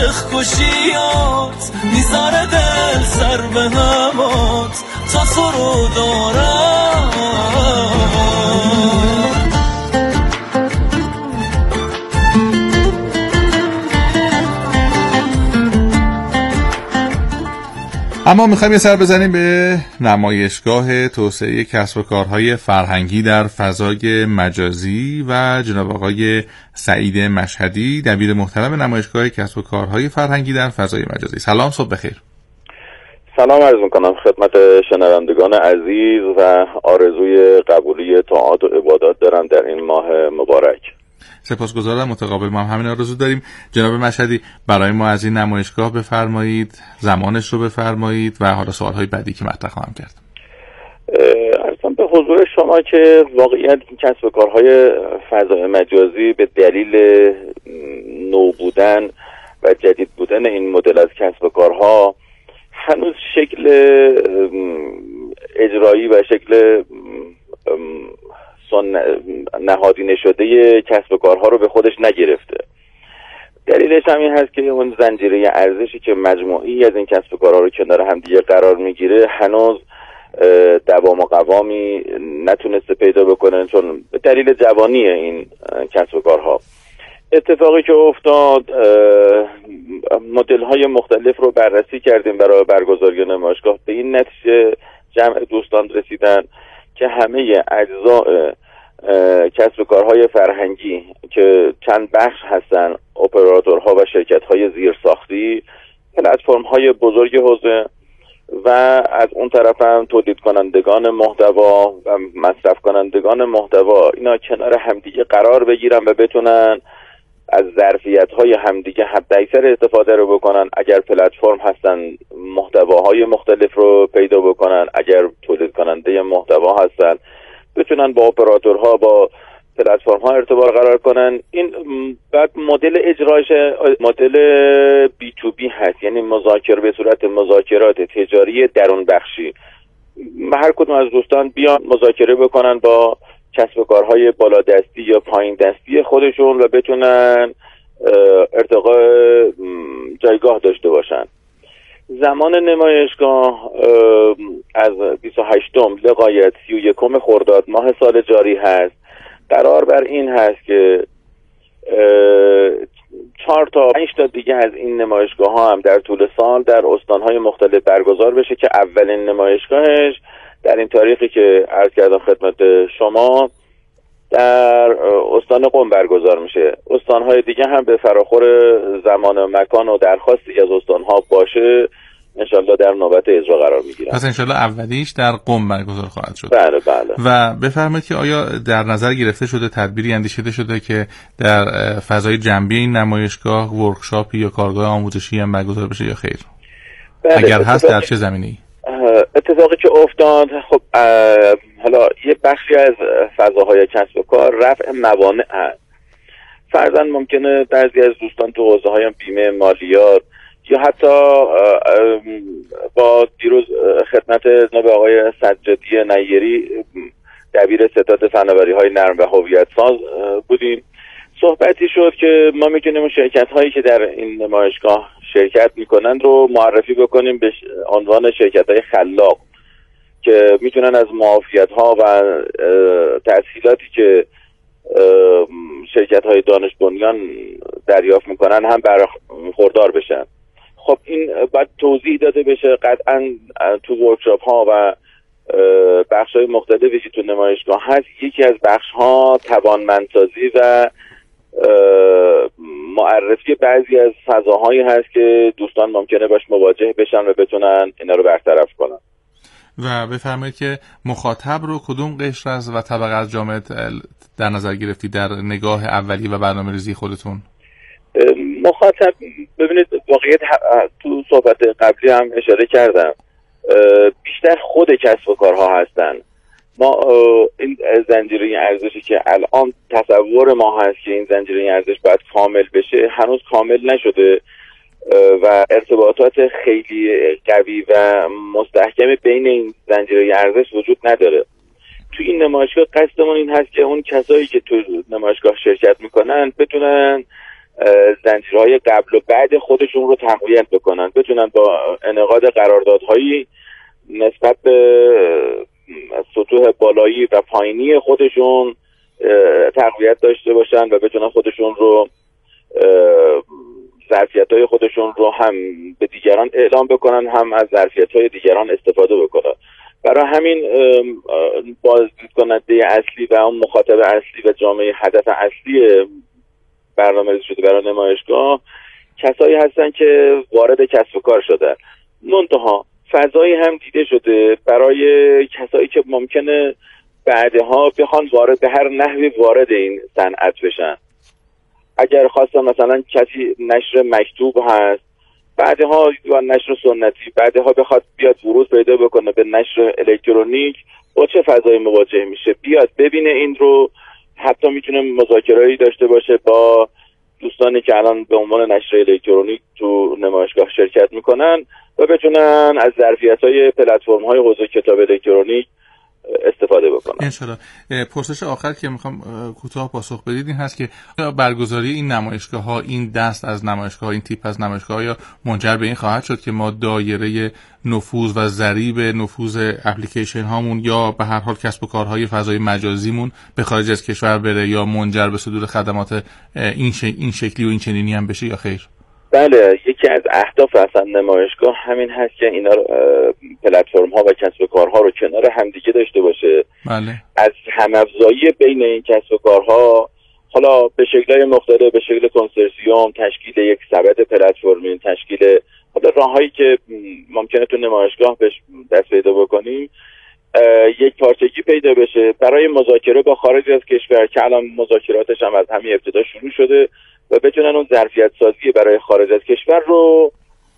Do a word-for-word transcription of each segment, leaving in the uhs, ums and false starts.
خوشیات میذاره دل سر به همات تا تو رو دارم. اما میخوایم یه سر بزنیم به نمایشگاه توسعه کسب و کارهای فرهنگی در فضای مجازی و جناب آقای سعید مشهدی، دبیر محترم نمایشگاه کسب و کارهای فرهنگی در فضای مجازی. سلام، صبح بخیر. سلام عرض میکنم خدمت شنوندگان عزیز و آرزوی قبولی طاعات و عبادات دارم در این ماه مبارک. سپاسگزارم، متقابل ما هم همین آرزو داریم. جناب مشهدی، برای ما از این نمایشگاه بفرمایید، زمانش رو بفرمایید و حالا سوالهای بعدی که مطرح خواهم کرد. عرضم به حضور شما که واقعیت این کسب و کارهای فضای مجازی به دلیل نو بودن و جدید بودن این مدل از کسب و کارها هنوز شکل اجرایی و شکل نهادینه شده کسب و کارها رو به خودش نگرفته. دلیلش همین هست که اون زنجیره ارزشی که مجموعی از این کسب و کارها رو کنار هم دیگه قرار میگیره هنوز دوام و قوامی نتونسته پیدا بکنه، چون به دلیل جوانی این کسب و کارها. اتفاقی که افتاد، مدل های مختلف رو بررسی کردیم برای برگزاری نمایشگاه، به این نتیجه جمع دوستان رسیدن که همه اجزاء کسب و کارهای فرهنگی که چند بخش هستن، اپراتورها و شرکت‌های زیرساختی، پلتفرم‌های بزرگ حوزه و از اون طرف هم تولید کنندگان محتوا و مصرف کنندگان محتوا، اینا کنار همدیگه قرار بگیرن و بتونن از ظرفیت‌های همدیگه حداکثر استفاده رو بکنن. اگر پلتفرم هستن محتواهای مختلف رو پیدا بکنن، اگر تولید کننده محتوا هستن بتونن با اپراتورها با پلتفرم ها ارتباط قرار کنن. این بعد مدل اجراش مدل بی تو بی هست، یعنی مذاکره به صورت مذاکرات تجاری درون بخشی. هر کدوم از دوستان بیان مذاکره بکنن با کسب و کارهای بالا دستی یا پایین دستی خودشون و بتونن ارتقاء جایگاه داشته باشن. زمان نمایشگاه از بیست و هشتم لغایت سی و یکم خرداد ماه سال جاری هست. قرار بر این هست که چهار تا پنج تا دیگه از این نمایشگاه ها هم در طول سال در استانهای مختلف برگزار بشه که اولین نمایشگاهش در این تاریخی که عرض کردم خدمت شما در استان قم برگزار میشه. استانهای دیگه هم به فراخور زمان و مکان و درخواستی از استانها باشه انشالله در نوبت اجرا قرار میگیرن. پس انشالله اولیش در قم برگزار خواهد شد. بله بله. و بفرمایید که آیا در نظر گرفته شده، تدبیری اندیشیده شده که در فضای جنبی این نمایشگاه ورکشاپی یا کارگاه آموزشی هم برگزار بشه یا خیر؟ بله. اگر هست در چه زمینه‌ای؟ اتفاقی که افتاد، خب حالا یه بخشی از فضاهای کسب و کار رفع موانع هست. فرضاً ممکنه بعضی از دوستان تو حوزه‌های بیمه، مالیات یا حتی با دیروز خدمت جناب آقای سجادی نیری دبیر ستاد فناوری‌های نرم و هویت ساز بودیم، صحبتی شد که ما میتونیم شرکت‌هایی که در این نمایشگاه شرکت میکنن رو معرفی بکنیم به عنوان شرکت‌های خلاق که میتونن از معافیت‌ها و تسهیلاتی که شرکت‌های دانش بنیان دریافت میکنن هم برخوردار بشن. خب این باید توضیح داده بشه. قطعا تو ورکشاپ ها و بخش های مختلفی که تو نمایشگاه هست، یکی از بخش ها توانمندسازی و معرفی بعضی از فضاهایی هست که دوستان ممکنه باش مواجه بشن و بتونن اینا رو برطرف کنن. و بفرمایید که مخاطب رو کدوم قشر از و طبقه از جامعه در نظر گرفتی در نگاه اولی و برنامه‌ریزی خودتون؟ مخاطب، ببینید واقعیت تو صحبت قبلی هم اشاره کردم، بیشتر خود کسب و کارها هستن. ما این زنجیره ارزشی که الان تصور ما هست که این زنجیره ارزش باید کامل بشه هنوز کامل نشده و ارتباطات خیلی قوی و مستحکم بین این زنجیره ارزش وجود نداره. تو این نمایشگاه قصدمون این هست که اون کسایی که تو نمایشگاه شرکت میکنن بتونن زنجیرهای قبل و بعد خودشون رو تقویت بکنن، بتونن با انعقاد قراردادهایی نسبت به سطوح بالایی و پایینی خودشون تقویت داشته باشن و بتونن خودشون رو ظرفیت‌های خودشون رو هم به دیگران اعلام بکنن، هم از ظرفیت‌های دیگران استفاده بکنن. برای همین بازدید کننده اصلی و اون مخاطب اصلی و جامعه هدف اصلی برنامه‌ریزی شده برای نمایشگاه کسایی هستن که وارد کسب و کار شدن. منتها فضایی هم دیده شده برای کسایی که ممکنه بعدها بخوان وارد به هر نحوی وارد این صنعت بشن. اگر خواستن مثلا کسی نشر مکتوب هست، بعدها و نشر سنتی، بعدها بخواد بیاد ورود پیدا بکنه به نشر الکترونیک، با چه فضایی مواجه میشه؟ بیاد ببینه این رو، حتی میتونه مذاکره‌ای داشته باشه با دوستانی که الان به عنوان نشر الکترونیک تو نمایشگاه شرکت میکنن و بتونن از ظرفیت‌های پلتفرم‌های حوزه کتاب الکترونیک استفاده بکنن. انشالله. پرسش آخر که میخوام کوتاه پاسخ بدید این هست که برگزاری این نمایشگاه ها، این دست از نمایشگاه ها، این تیپ از نمایشگاه ها یا منجر به این خواهد شد که ما دایره نفوذ و ضریب نفوذ اپلیکیشن هامون یا به هر حال کسب و کارهای فضای مجازیمون به خارج از کشور بره یا منجر به صدور خدمات این ش... این شکلی و این چنینی هم بشه یا خیر؟ بله، یکی از اهداف اصلا نمایشگاه همین هست که اینا پلتفرم ها و کسب و کارها رو کنار همدیگه داشته باشه. بله. از هم‌افزایی بین این کسب و کارها، حالا به شکل‌های مختلف، به شکل کنسرسیوم، تشکیل یک سبد پلتفرمی، تشکیل حالا راههایی که ممکنه تو نمایشگاه بهش دست پیدا بکنیم، یک پارچگی پیدا بشه برای مذاکره با خارج از کشور که الان مذاکراتش هم از همین ابتدا شروع شده و بتونن اون ظرفیت سازی برای خارج از کشور رو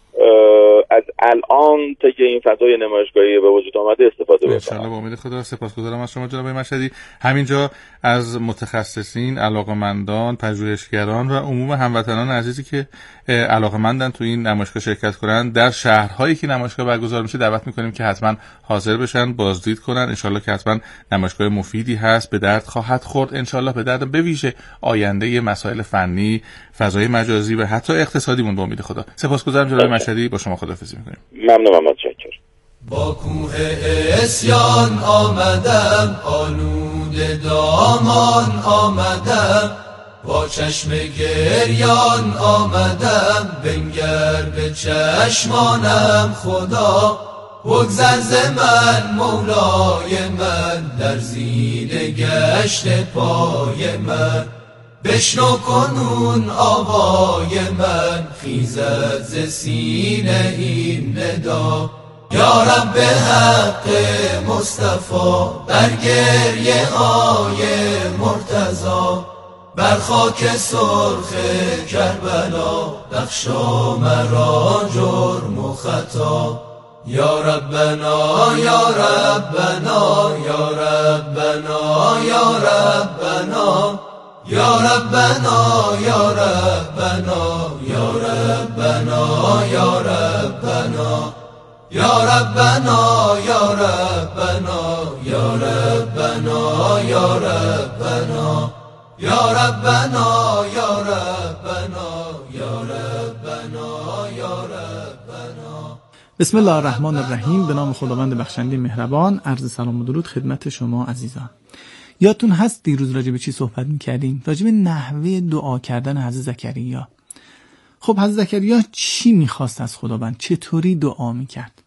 از الان تا که این فضای نمایشگاهی به وجود آمده استفاده بکنن. انشالله. با امید خدا. سپاسگزارم از شما جناب مشهدی. همینجا از متخصصین، علاقمندان، پژوهشگران و عموم هموطنان عزیزی که علاقمندن تو این نمایشگاه شرکت کنن در شهرهایی که نمایشگاه برگزار میشه دعوت میکنیم که حتما حاضر بشن، بازدید کنن. انشالله که حتما نمایشگاه مفیدی هست، به درد خواهد خورد انشالله، به درد به ویژه آینده مسائل فنی، فضای مجازی و حتی اقتصادیمون با امید خدا. سپاسگزارم جناب مشهدی. با شما خداحافظی میکنیم. ممنونم. متشکرم. با کوه اسیان آمدم، آلوده دامان آمدم، با چشم گریان آمدم، بنگر به چشمانم خدا، بگذر ز من مولای من، در زیر گشت پای من، بشنو کنون آوای من، خیزد ز سینه این ندا، یا رب به حق مصطفی، بر گریه های مرتضی، بر خاک سرخ کربلا، بخشا مرا جرم و خطا، یا ربنا یا ربنا یا ربنا یا ربنا یا ربنا یا ربنا یا ربنا یا ربنا یا ربنا یا ربنا یا ربنا یا ربنا یا ربنا یا ربنا یا ربنا یا ربنا. بسم الله الرحمن الرحیم. به نام خداوند بخشنده مهربان. عرض سلام و درود خدمت شما عزیزان. یادتون هست دیروز راجع به چی صحبت می‌کردیم؟ راجع به نحوه دعا کردن حضرت زکریا. خب حضرت زکریا چی می‌خواست از خداوند؟ چطوری دعا می‌کرد؟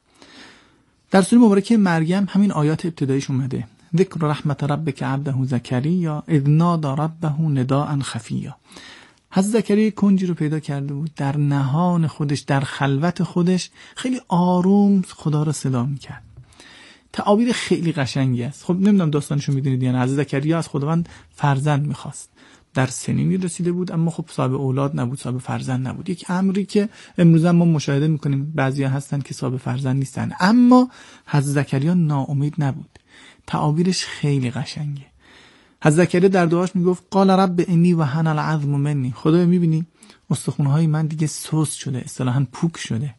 در سوره مبارکه مریم همین آیات ابتداییش اومده. ذکر رحمت ربک عبده زکریا اذ نادى ربه نداء خفیا. حضرت زکریا کنجی رو پیدا کرده بود، در نهان خودش، در خلوت خودش خیلی آروم خدا رو صدا می‌کرد. تعابیر خیلی قشنگی است. خب نمیدونم داستانشو میدونید یا نه. حضرت زکریا از خداوند فرزند میخواست. در سنینی رسیده بود اما خب صاحب اولاد نبود، صاحب فرزند نبود. یک امری که امروز ما مشاهده میکنیم، بعضیا هستن که صاحب فرزند نیستن، اما حضرت زکریا ناامید نبود. تعابیرش خیلی قشنگه. حضرت زکریا در دعاش میگفت قال رب انی وهن العظم منی. خدایا میبینی استخوان‌های من دیگه سست شده، اصطلاحاً پوک شده.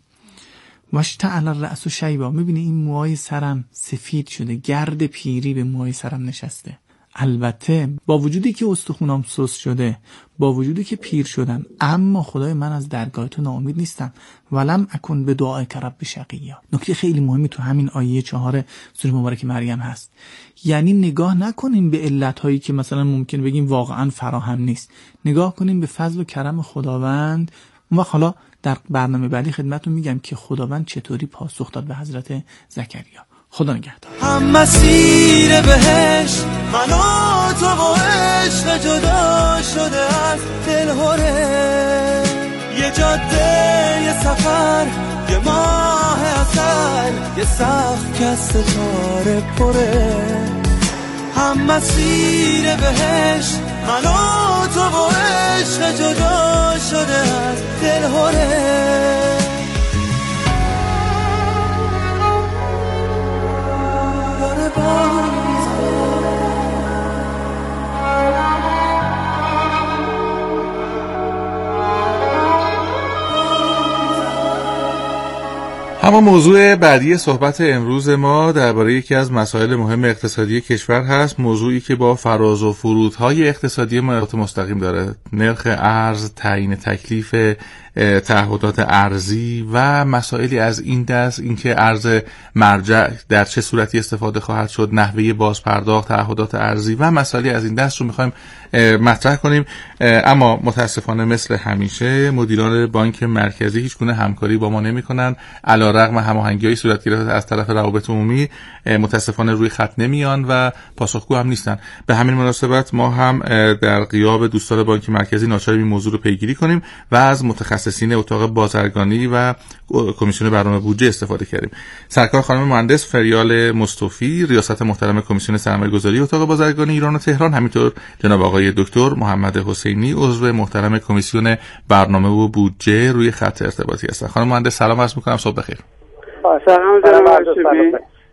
واشتعل الرأس شیبا. میبینی این موهای سرم سفید شده، گرد پیری به موهای سرم نشسته. البته با وجودی که استخونام سوس شده، با وجودی که پیر شدم، اما خدای من از درگاه تو ناامید نیستم. ولم اکن به دعای رب شقیا. نکته خیلی مهمی تو همین آیه چهار سوره مبارک مریم هست. یعنی نگاه نکنیم به علتهایی که مثلا ممکن بگیم واقعا فراهم نیست، نگاه کنیم به فضل و کرم خداوند. و حالا در برنامه بعدی خدمتتون میگم که خداوند چطوری پاسخ داد به حضرت زکریا. خدا نگهدار. هم مسیر بهشت من و تو و عشق جدا شده از دلهوره، یه جاده یه سفر یه ماه اثر یه سقف که از ستاره پره. هم مسیر بهشت من و تو و عشق جدا شده از دلهوره. اما موضوع بعدی صحبت امروز ما درباره یکی از مسائل مهم اقتصادی کشور هست، موضوعی که با فراز و فرودهای اقتصادی مربوط مستقیم داره. نرخ ارز، تعیین تکلیف تعهدات ارزی و مسائلی از این دست، اینکه ارز مرجع در چه صورتی استفاده خواهد شد، نحوه بازپرداخت تعهدات ارزی و مسائلی از این دست رو می‌خوایم مطرح کنیم. اما متاسفانه مثل همیشه مدیران بانک مرکزی هیچ گونه همکاری با ما نمی‌کنن، علی‌رغم هماهنگی‌های صورت گرفته از طرف روابط عمومی متاسفانه روی خط نمیان و پاسخگو هم نیستن. به همین مناسبت ما هم در غیاب دوستان بانک مرکزی ناچاریم این موضوع رو پیگیری کنیم و از متخصصین اتاق بازرگانی و کمیسیون برنامه بودجه استفاده کردیم. سرکار خانم مهندس فریال مصطفی، ریاست محترم کمیسیون سرمایه‌گذاری اتاق بازرگانی ایران و تهران، همینطور جناب آقای دکتر محمد حسینی، عضو محترم کمیسیون برنامه و بودجه روی خط ارتباطی هستند. خانم مهندس سلام عرض می‌کنم، صبح بخیر. سلام جناب هاشمی،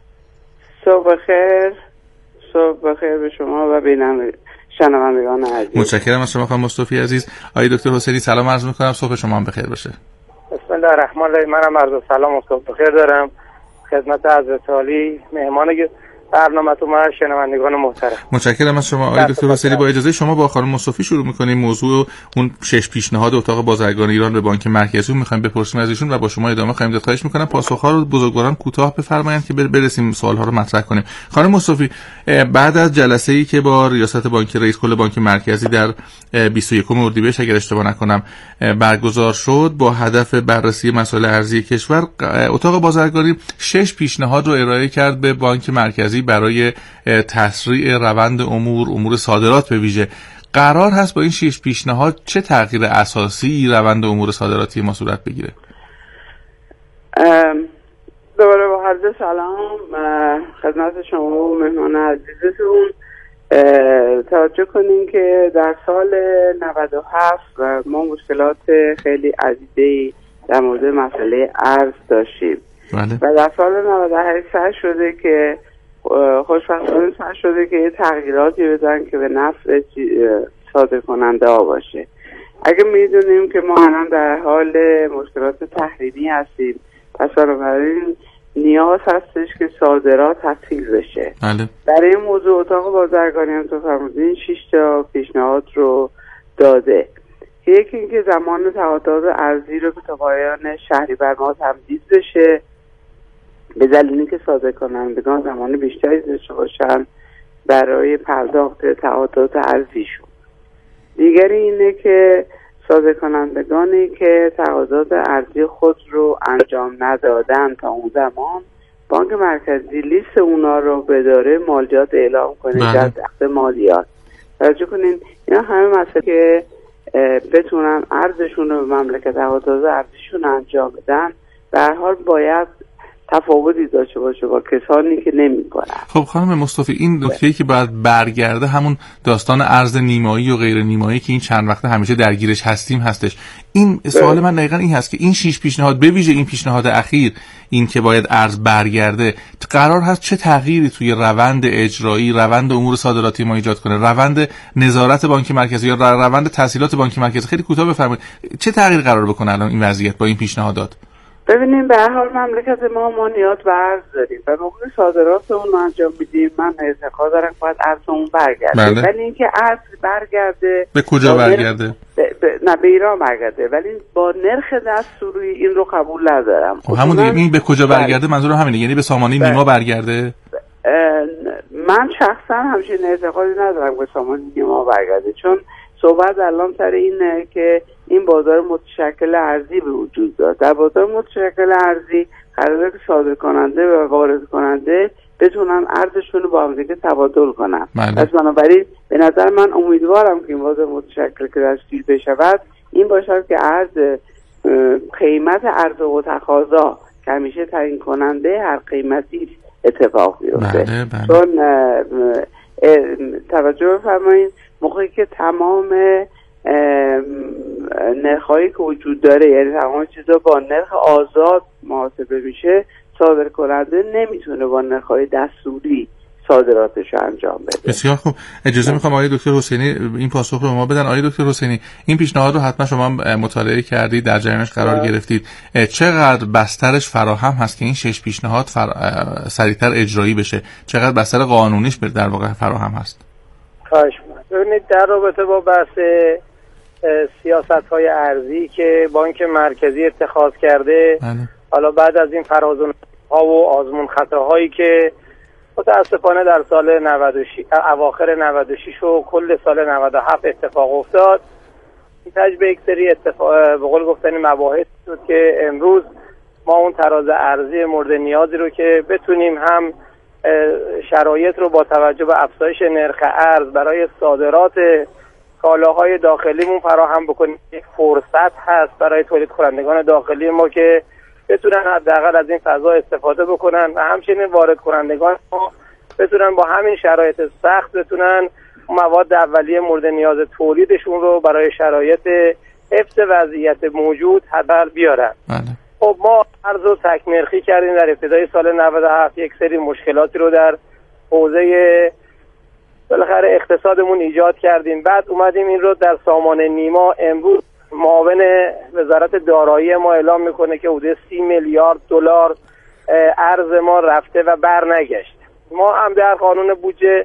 صبح بخیر. صبح بخیر به شما و بیننده شنوندگان عزیز. متشکرم از شما خانم مصطفی عزیز. آقای دکتر حسینی سلام عرض می‌کنم، صبح شما هم بخیر باشه. بسم الله الرحمن الرحیم. منم عرض سلام و صبح بخیر دارم خدمت حضرت عالی مهمان برنامه‌تون و شنوندگان محترم. متشکرم از شما آقای دکتر حسینی. با اجازه شما با خانم مصطفی شروع می‌کنیم. موضوع اون شش پیشنهاد اتاق بازرگانی ایران به بانک مرکزی می‌خوایم بپرسیم از ایشون و با شما ادامه خواهیم داد. خواهش می‌کنم پاسخ‌ها رو بزرگواران کوتاه بفرمایید که برسیم سوال‌ها رو مطرح کنیم. خانم مصطفی، بعد از جلسه‌ای که با ریاست بانک رئیس کل بانک مرکزی در بیست و یکم اردیبهشت اگر اشتباه نکنم برگزار شد با هدف بررسی مسائل ارزی کشور، اتاق بازرگانی شش پیشنهاد رو ارائه کرد به بانک مرکزی برای تسریع روند امور امور صادرات به ویژه. قرار هست با این شش پیشنهاد چه تغییر اساسی روند امور صادراتی ما صورت بگیره؟ دوباره با عرض سلام خدمت شما و مهمان عزیزتون. توجه کنین که در سال نود و هفت ما مشکلات خیلی عدیده‌ای در مورد مسئله ارز داشتیم. بله. و در سال نود و هشت سعی شده که خوشبختانه سعی شده که یه تغییراتی بدن که به نفع صادر کننده ها باشه. اگه میدونیم که ما الان در حال مشکلات تحریمی هستیم، پس بنابراین نیاز هستش که صادرات تسهیل بشه. بله. در این موضوع اتاق بازرگانی هم تو فرمودین شش تا پیشنهاد رو داده. یکی اینکه زمان تعهدات ارزی رو به تا پایان شهریور ماه تمدید بشه به دلیل اینکه صادر کنندگان زمان بیشتری داشته باشن برای پرداخت تعهدات ارزیشون. دیگری اینه که صادر کنندگانی که تعهدات ارزی خود رو انجام ندادن تا اون زمان بانک مرکزی لیست اونا رو به اداره مالیات اعلام کنه در تخت مالیات. توجه کنین اینا همه مسئله که بتونن ارزشون رو به مملکت تعهدات ارزیشون انجام بدن به هر حال باید تفاوتی داشته باشه با کسانی که نمی‌کنن. خب خانم مصطفی، این نکته‌ای که باید برگرده همون داستان ارز نیمایی و غیر نیمایی که این چند وقته همیشه درگیرش هستیم هستش. این سوال من دقیقاً این هست که این شش پیشنهاد به ویژه این پیشنهاد اخیر این که باید ارز برگرده قرار هست چه تغییری توی روند اجرایی، روند امور صادراتی ما ایجاد کنه، روند نظارت بانک مرکزی یا روند تسهیلات بانک مرکزی؟ خیلی کوتاه بفرمایید چه تغییری قرار بکنه الان این وضعیت با این پیشنهادات؟ ببینیم به هر حال مملکت ما ما نیاز به ارز داریم و موقع صادرات اون انجام میدیم. من اعتقاد دارم باید ارز اون برگرده، بله. ولی اینکه ارز برگرده به کجا برگرده؟ ب... ب... نه به ایران برگرده، ولی با نرخ دستوری این رو قبول ندارم. خب همون دیگه این به کجا برگرده منظورم همینه، یعنی به سامانه بله. نیما برگرده؟ من شخصا همچین اعتقادی ندارم که سامانه نیما برگرده، چون صحبت الان سر اینه که این بازار متشکل ارزی به وجود داد. در بازار متشکل ارزی قراره که صادر کننده و وارد کننده بتونن ارزشون رو با هم دیگه تبادل کنن. پس بنابراین به نظر من امیدوارم که این بازار متشکل که تشکیل بشود این باشد که ارز قیمت عرضه و تقاضا که همیشه تعیین کننده هر قیمتی اتفاق بیفته. بله بله. چون توجه بفرمایید موقعی که تمام نرخ‌هایی که وجود داره، یعنی تمام چیزا با نرخ آزاد محاسبه میشه، صادر کننده نمیتونه با نرخ‌های دستوری صادراتش انجام بده. بسیار خوب. اجازه میخوام آقای دکتر حسینی این پاسخ رو به ما بدن. آقای دکتر حسینی این پیشنهاد رو حتما شما مطالعه کردید، در جریانش قرار آه. گرفتید. چقدر بسترش فراهم هست که این شش پیشنهاد فر... سریعتر اجرایی بشه؟ چقدر بستر قانونیش در واقع فراهم هست؟ خواهش می‌کنم. ببینید در رابطه با بحث سیاست‌های ارزی که بانک مرکزی اتخاذ کرده، بله. حالا بعد از این فرازون‌ها و آزمون خطاهایی که متاسفانه در سال نود و شش اواخر نود و شش و کل سال نود و هفت اتفاق افتاد، این به یک سری اتفاق به قول گفتنی مباحث بود که امروز ما اون تراز ارزی مورد نیازی رو که بتونیم هم شرایط رو با توجه به افزایش نرخ ارز برای صادرات کالاهای داخلیمون فراهم بکنیم. یک فرصت هست برای تولید کنندگان داخلی ما که بتونن حداقل از این فضا استفاده بکنن و همچنین وارد کنندگان ما بتونن با همین شرایط سخت بتونن مواد اولیه مورد نیاز تولیدشون رو برای شرایط حفظ وضعیت موجود حداقل بیارن. بله. خب ما ارز رو تک نرخی کردیم در ابتدای سال نود و هفت، یک سری مشکلاتی رو در حوزه بالاخره اقتصادمون ایجاد کردیم. بعد اومدیم این رو در سامانه نیما، امروز معاون وزارت دارایی ما اعلام میکنه که حدود سی میلیارد دلار ارز ما رفته و بر نگشت. ما هم در قانون بودجه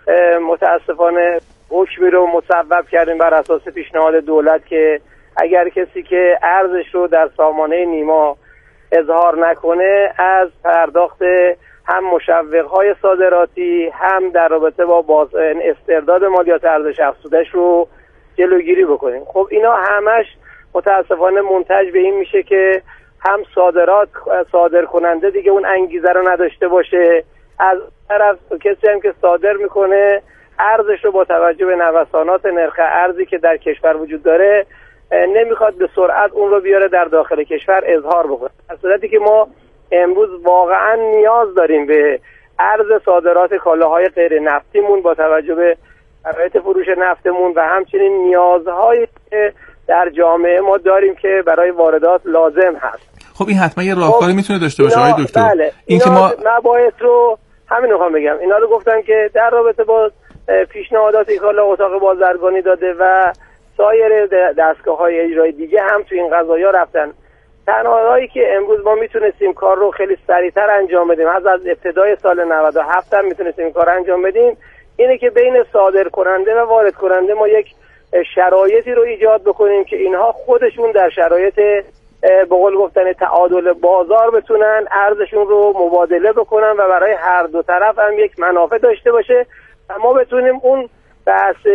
متاسفانه حکمی رو مصوب کردیم بر اساس پیشنهاد دولت که اگر کسی که ارزش رو در سامانه نیما اظهار نکنه از پرداخت هم مشوق‌های صادراتی هم در رابطه با باز استرداد مالیات ارزش افزوده‌اش رو جلوگیری بکنیم. خب اینا همش متاسفانه منتج به این میشه که هم صادرات صادر کننده دیگه اون انگیزه رو نداشته باشه، از طرف کسی هم که صادر میکنه ارزش رو با توجه به نوسانات نرخ ارزی که در کشور وجود داره نمیخواد به سرعت اون رو بیاره در داخل کشور اظهار بکنه، در صورتی که ما امروز واقعا نیاز داریم به ارز صادرات کالاهای غیر نفتیمون با توجه به شرایط فروش نفتمون و همچنین نیازهایی که در جامعه ما داریم که برای واردات لازم هست. خب این حتما یه راهکاری خب میتونه داشته باشه آقای دکتر. بله. این که ما مباحث رو همین رو بگم، اینا رو گفتم که در رابطه با پیشنهادات کالا اتاق بازرگانی داده و سایر دستگاه‌های اجرایی دیگه هم تو این قضایا رفتن. تنها راهی که امروز ما میتونستیم کار رو خیلی سریعتر انجام بدیم، از از ابتدای سال نود و هفت هم میتونستیم کار انجام بدیم، اینه که بین صادر کننده و وارد کننده ما یک شرایطی رو ایجاد بکنیم که اینها خودشون در شرایط به قول گفتن تعادل بازار بتونن ارزشون رو مبادله بکنن و برای هر دو طرف هم یک منافع داشته باشه و ما بتونیم اون بحث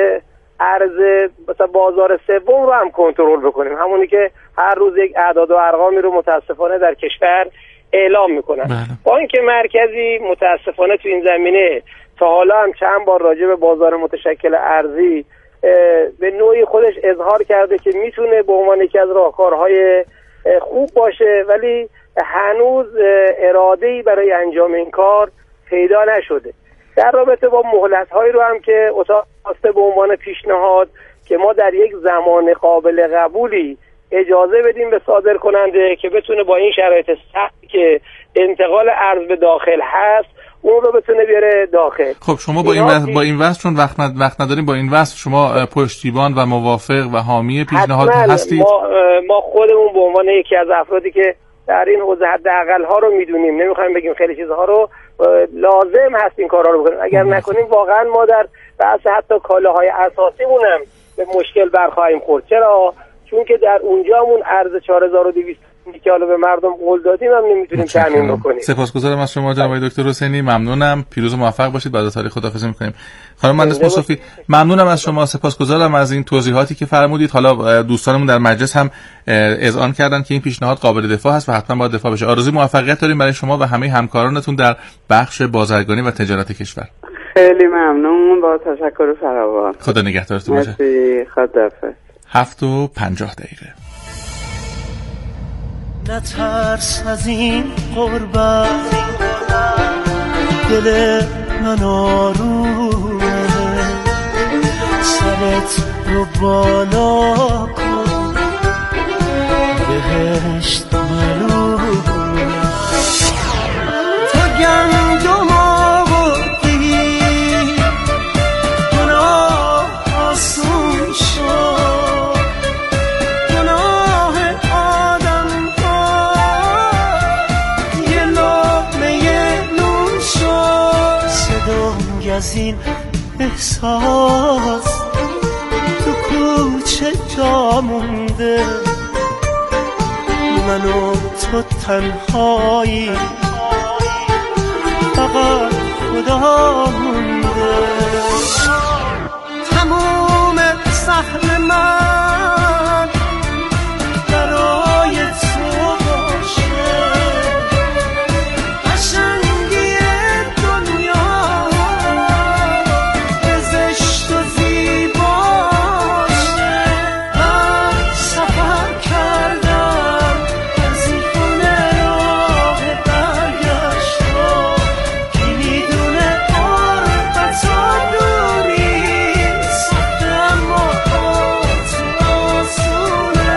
ارز مثلا بازار سوم رو هم کنترل بکنیم، همونی که هر روز یک اعداد و ارقامی رو متاسفانه در کشور اعلام میکنن. بانک مرکزی متاسفانه تو این زمینه تا حالا هم چند بار راجع به بازار متشکل ارزی به نوعی خودش اظهار کرده که میتونه به عنوان یکی از راهکارهای خوب باشه، ولی هنوز اراده‌ای برای انجام این کار پیدا نشده. در رابطه با مهلت‌هایی رو هم که اتاق خواسته به عنوان پیشنهاد که ما در یک زمان قابل قبولی اجازه بدیم به صادر کننده که بتونه با این شرایط سختی که انتقال ارز به داخل هست اون رو بتونه بیاره داخل. خب شما با این وصف با این وصف چون وقت وقت نداریم با این وصف شما پشتیبان و موافق و حامی پیشنهاد هستید؟ ما ما خودمون به عنوان یکی از افرادی که در این حوزه حداقل ها رو میدونیم، نمیخوایم بگیم خیلی چیزها رو لازم هست این کارا رو بکنیم. اگر نکنیم واقعا ما در بحث حتی کالاهای اساسیمون هم به مشکل برخواهیم خورد. چرا؟ چون که در اونجامون ارز چهار هزار و دویست که حالا به مردم قول دادیم هم نمیتونیم تامین بکنیم. سپاسگزارم از شما جناب آقای دکتر حسینی، ممنونم. پیروز و موفق باشید. بعد از تاریخ خداحافظی می‌کنیم. خانم مهندس مصطفی ممنونم از شما، سپاسگزارم از این توضیحاتی که فرمودید. حالا دوستانمون در مجلس هم اذعان کردن که این پیشنهاد قابل دفاع هست و حتما باید دفاع بشه. آرزوی موفقیت داریم برای شما و همه همکارانتون در بخش بازرگانی و تجارت کشور. خیلی ممنون، با تشکر فراوان. خدا نگهدارتون باشه. مرسی، خداحافظ. هفت و پنجاه دقیقه. نترس از این غربت، دل من آرومه، سرت رو بالا کن، بهشت معلومه. تو گندم آوردی گناه آسون شد، گناه آدم ها یه لقمه نون شد. صدای از این احساس تو کوچه جا مونده، من و تو تنهایی، فقط خدا مونده. تموم سهم من برای تو باشه، قشنگی دنیا به زشت و زیباشه. من سفر کردم از این خونه راه برگشتم، کی میدونه قربت و دوری سخته اما با تو آسونه.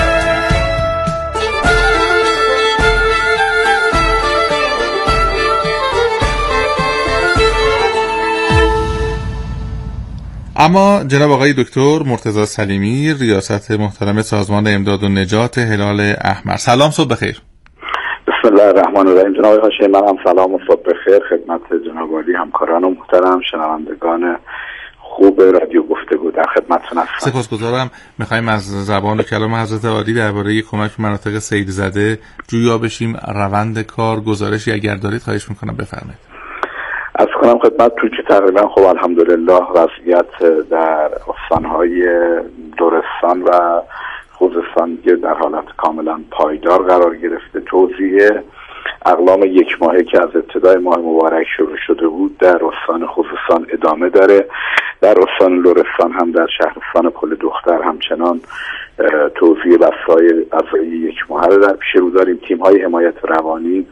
اما جناب آقای دکتر مرتضی سلیمی، ریاست محترم سازمان امداد و نجات هلال احمر، سلام، صبح بخیر. بسم الله الرحمن الرحیم. جناب هاشمی، من هم سلام و صبح بخیر خدمت جناب عالی، همکاران محترم، شنوندگان خوب رادیو گفتگو در خدمتتون هستم. سپاسگزارم. می‌خوایم از زبان و کلام حضرت عالی درباره کمک به مناطق سیل زده جویا بشیم. روند کار، گزارشی اگر دارید خواهش می‌کنم بفرمایید. از کنم خدمتتون که تقریبا خب الحمدلله وضعیت در استان‌های لرستان و خوزستان در حالت کاملا پایدار قرار گرفته. توزیع اقلام یک ماهه که از ابتدای ماه مبارک شروع شده بود در استان خوزستان ادامه داره. در استان لرستان هم در شهرستان پل دختر همچنان توزیع وسایل غذایی یک ماهه رو در پیش رو داریم. تیم‌های حمایت روانی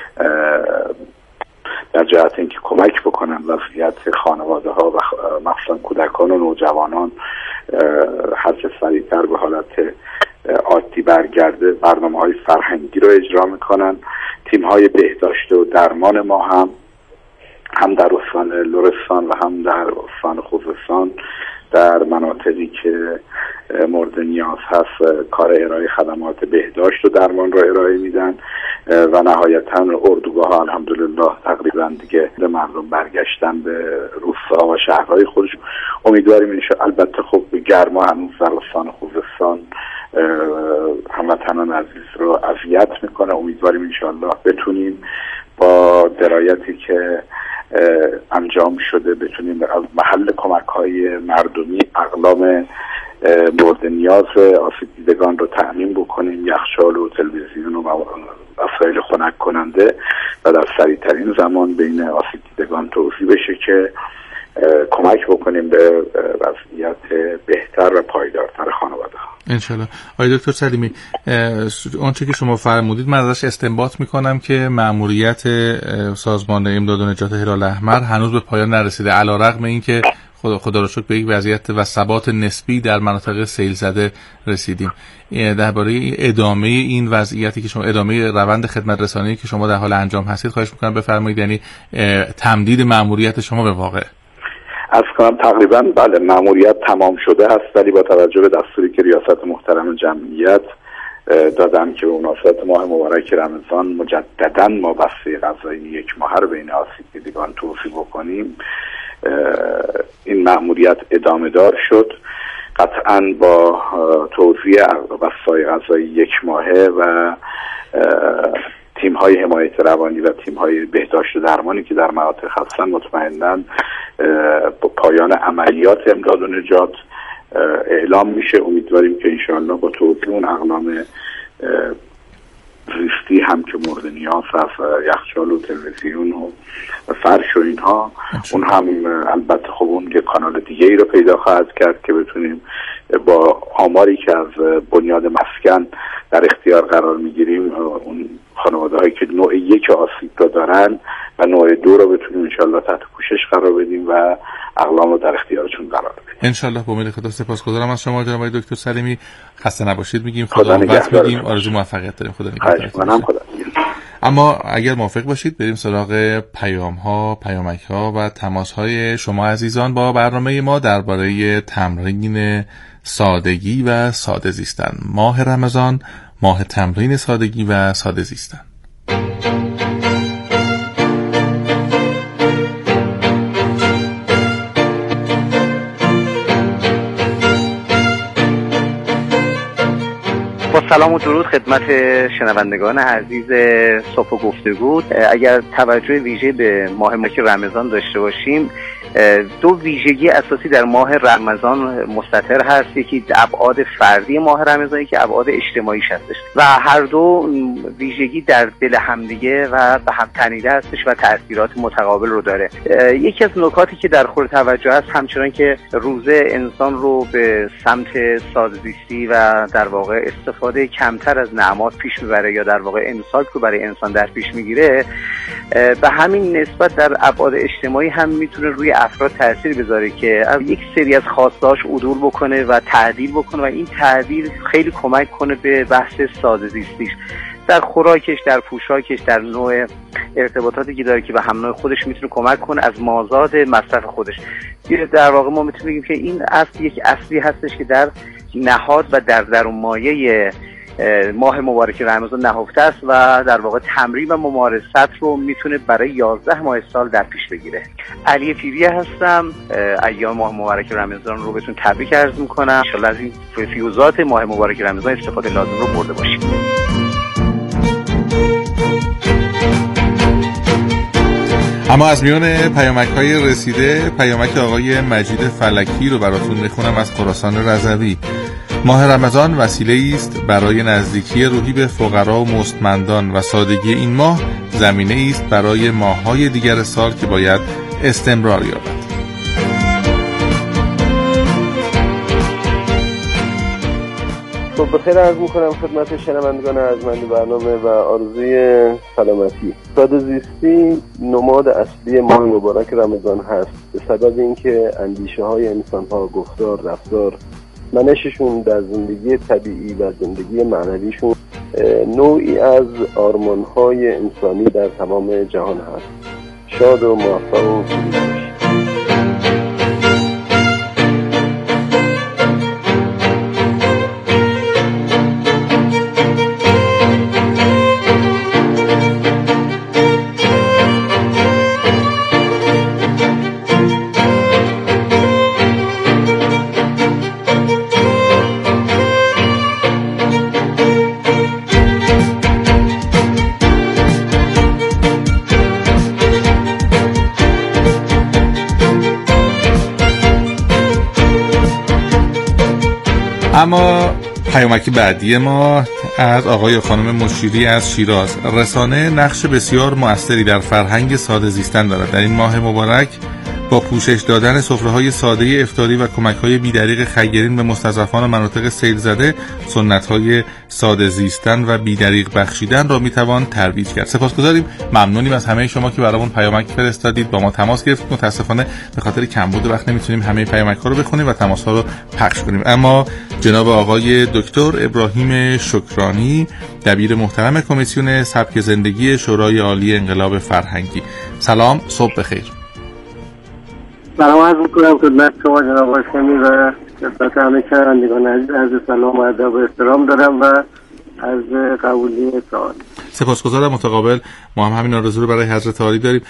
در جهت اینکه کمک بکنن وضعیت خانواده ها و مخصوصا کودکان و نوجوانان هر چه سریعتر به حالت عادی برگرده، برنامه های فرهنگی رو اجرا میکنن. تیم های بهداشت و درمان ما هم هم در استان لرستان و هم در استان خوزستان در مناطقی که مورد نیاز هست کار ارائه خدمات بهداشت و درمان را ارائه میدن و نهایتاً اردوگاه ها الحمدلله تقریبا دیگه به مردم برگشتن به روستاها و شهرهای خودشون. امیدواریم انشاءالله. البته خب گرما هنوز در استان خوزستان هموطنان عزیز رو اذیت میکنه. امیدواریم انشاءالله بتونیم با درایتی که انجام شده بتونیم از محل کمک های مردمی اقلام مورد نیاز آسیب دیدگان رو تأمین بکنیم، یخچال و تلویزیون و وسایل خنک کننده و در سریعترین زمان بین آسیب دیدگان توزیع بشه که کمک بکنیم به وضعیت بهتر و پایدارتر خانواده ها انشالله. آقای دکتر سلیمی، آنچه که شما فرمودید من ازش استنباط میکنم که مأموریت سازمان امداد و نجات هلال احمر هنوز به پایان نرسیده، علیرغم اینکه خدا خدا را شکر به یک وضعیت و ثبات نسبی در مناطق سیل زده رسیدیم. درباره ادامه این وضعیتی که شما، ادامه روند خدمت رسانی که شما در حال انجام هستید خواهش میکنم بفرمایید، یعنی تمدید مأموریت شما به واقع. از کنم تقریبا بله مأموریت تمام شده است، ولی با توجه به دستوری که ریاست محترم جمعیت دادم که به مناسبت ماه مبارک رمضان مجددا ما بسته غذایی یک ماه رو بین آسیب دیدگان توصیه بکنیم. این مأموریت ادامه دار شد، قطعا با توزیع بسته‌های غذایی یک ماهه و تیم های حمایت روانی و تیم های بهداشت و درمانی که در مناطق هستن مطمئناً با پایان عملیات امداد و نجات اعلام میشه. امیدواریم که انشاءالله با توزیع اون اقلام زیستی هم که مورد نیاز هست، یخچال و تلویزیون و فرش و اینها، اون هم البته خب اون یک کانال دیگه ای رو پیدا خواهد کرد که بتونیم با آماری که از بنیاد مسکن در اختیار قرار میگیریم اون خانواده هایی که نوع یک آسیب رو دارن و نوع دو رو بتونیم انشالله تحت پوشش قرار بدیم و اقلام رو در اختیارشون قرار بدیم انشالله. با امید خدا. سپاسگزارم از شما جناب آقای دکتر سلیمی. خسته نباشید میگیم، خدا نگهدار میگیم، آرزو موفقیت داریم. خدا نگهدار. اما اگر موافق باشید بریم سراغ پیام ها، پیامک ها و تماس های شما عزیزان با برنامه ما درباره تمرین سادگی و ساده زیستن. ماه رمضان، ماه تمرین سادگی و ساده زیستن. با سلام و درود خدمت شنوندگان عزیز صبح و گفتگو. اگر توجه ویژه به ماه مبارک رمضان داشته باشیم، دو ویژگی اساسی در ماه رمضان مستتر هست. یکی ابعاد فردی ماه رمضان، یکی ابعاد اجتماعیش هستش و هر دو ویژگی در دل همدیگه و به هم تنیده هستش و تأثیرات متقابل رو داره. یکی از نکاتی که در خور توجه هست همچنان که روزه انسان رو به سمت ساده‌زیستی و در واقع استفاده کمتر از نعمات پیش میبره یا در واقع امساک رو برای انسان در پیش میگیره، به همین نسبت در ابعاد اجتماعی هم میتونه روی افراد تأثیر بذاره که یک سری از خواستهاش عدول بکنه و تعدیل بکنه و این تعدیل خیلی کمک کنه به بحث ساده زیستیش، در خوراکش، در پوشاکش، در نوع ارتباطاتی که داره که به هم نوع خودش میتونه کمک کنه از مازاد مصرف خودش. در واقع ما میتونیم بگیم که این اصل یک اصلی هستش که در نهاد و در درون مایه ماه مبارک رمضان نهفته است و در واقع تمرین و ممارست رو میتونه برای یازده ماه سال در پیش بگیره. علی پیری هستم. ایام ماه مبارک رمضان رو بهتون تبریک عرض میکنم. ان شاءالله از این فیوزات ماه مبارک رمضان استفاده لازم رو برده باشیم. اما از میون پیامک های رسیده پیامک آقای مجید فلکی رو براتون میخونم از خراسان رضوی. ماه رمضان وسیله است برای نزدیکی روحی به فقرا و مستمندان و سادگی این ماه زمینه است برای ماه‌های دیگر سال که باید استمرار یابد. صبح بخیر عرض میکنم خدمت شنوندگان ارجمند برنامه و آرزوی سلامتی. ساده زیستی نماد اصلی ماه مبارک رمضان هست به سبب اینکه اندیشه های انسان ها، گفتار، رفتار، منششون در زندگی طبیعی و زندگی معنویشون نوعی از آرمان‌های انسانی در تمام جهان هست. شاد و موفق و پیروز باشید. اما پیامک بعدی ما از آقای و خانم مشیری از شیراز. رسانه نقش بسیار مؤثری در فرهنگ ساده زیستن دارد. در این ماه مبارک با پوشش دادن سفره‌های ساده افطاری و کمک‌های بی‌دریغ خیرین به مستضعفان و مناطق سیل زده، سنت‌های ساده زیستن و بی‌دریغ بخشیدن را می‌توان ترویج کرد. سپاسگزاریم، ممنونیم از همه شما که برامون پیامک فرستادید، با ما تماس گرفتید. متأسفانه به خاطر کمبود وقت نمی‌تونیم همه پیامک‌ها رو بخونیم و تماس‌ها رو پخش کنیم. اما جناب آقای دکتر ابراهیم شکرانی، دبیر محترم کمیسیون سبک زندگی شورای عالی انقلاب فرهنگی. سلام، صبح بخیر. سلام عرض میکنم خدمت شما جناب هاشمی و خدمت همه شنوندگان عزیز. عرض سلام و ادب و احترام دارم و از قبولی سوال. سپاسگزارم. متقابل ما هم همین آرزو رو برای حضرت عالی داریم.